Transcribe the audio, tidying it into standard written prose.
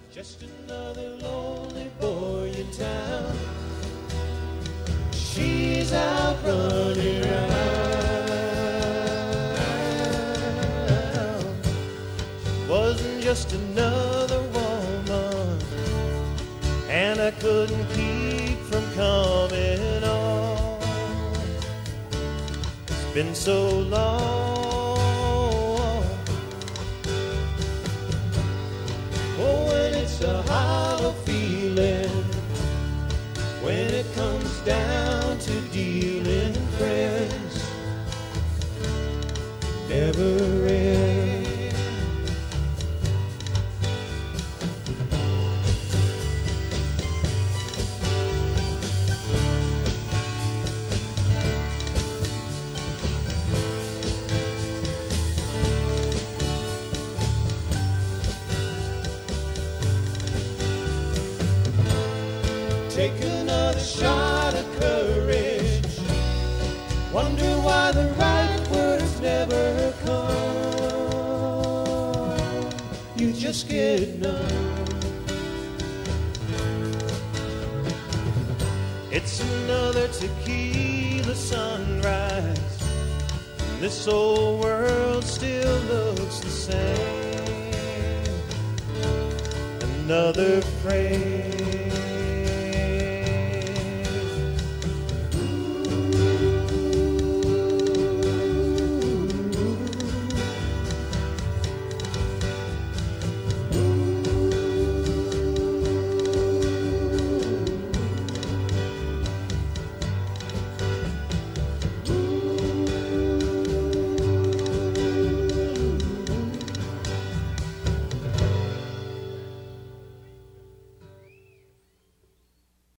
Just another lonely boy in town. She's out running around. She wasn't just another woman, and I couldn't keep from coming on. It's been so long. Oh, and it's a hollow feeling when it comes down to dealing friends. Never end. Take another shot of courage. Wonder why the right words never come. You just get numb. It's another tequila sunrise. This old world still looks the same. Another phrase.